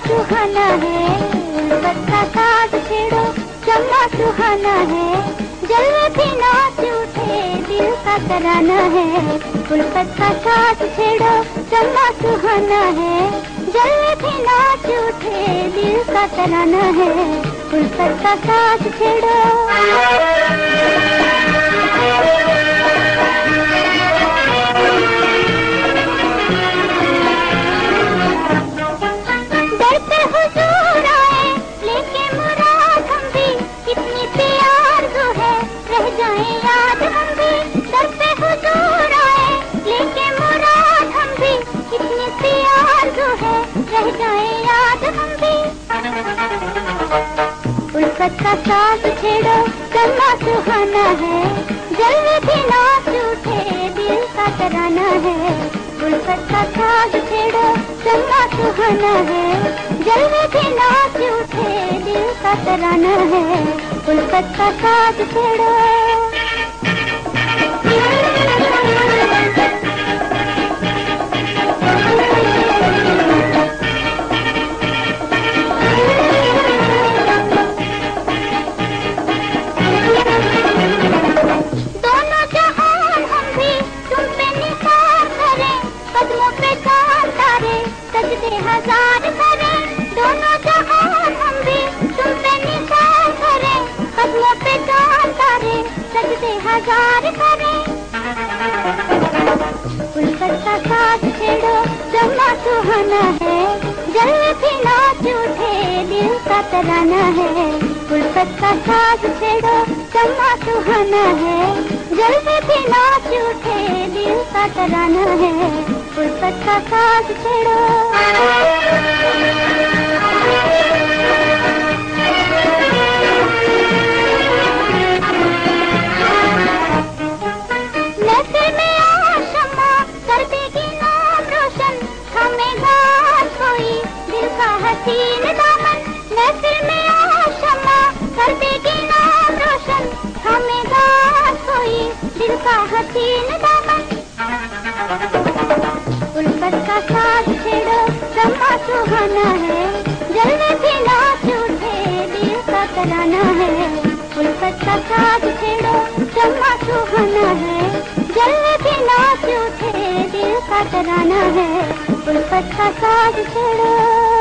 सुहाना है, उल्फत का साथ छेड़ो चम्मा सुहाना है, जलवे भी नाच उठे दिल का तराना है। उल्फत का साथ छेड़ो चम्मा सुहाना है, जलवे भी नाच उठे दिल का तराना है। उल्फत का साथ छेड़ो। उल्फत का साथ छेड़ो चम्मा सुहाना है, जलवे भी नाच उठे दिल का तराना है। उल्फत का साथ छेड़ो चम्मा सुहाना है, जलवे भी नाच उठे दिल का तराना है। उल्फत का साथ छेड़ो। हजार करें दोनों जहान हम भी तुम पे निसार करें, कदमों पे चांद तारे सजदे हजार करें। उल्फत का साथ छेड़ो चम्मा सुहाना है, जलवे भी नाच उठे दिल का तराना है। उल्फत का साथ छेड़ो चम्मा सुहाना है, जलवे भी नाच उठे दिल का तराना है। उल्फत का साथ छेड़ो। नजर में आशमा कर देगी नाम रोशन, थमेगा कोई दिल का हसीन दामन। नजर में आशमा कर देगी नाम रोशन, थमेगा कोई दिल का हसीन दामन। उल्फत का साथ छेड़ो चम्मा सुहाना है, जलवे भी नाच उठे दिल का तराना है। उल्फत का साथ छेड़ो चम्मा सुहाना है, जलवे भी नाच उठे दिल का तराना है। उल्फत का साथ छेड़ो।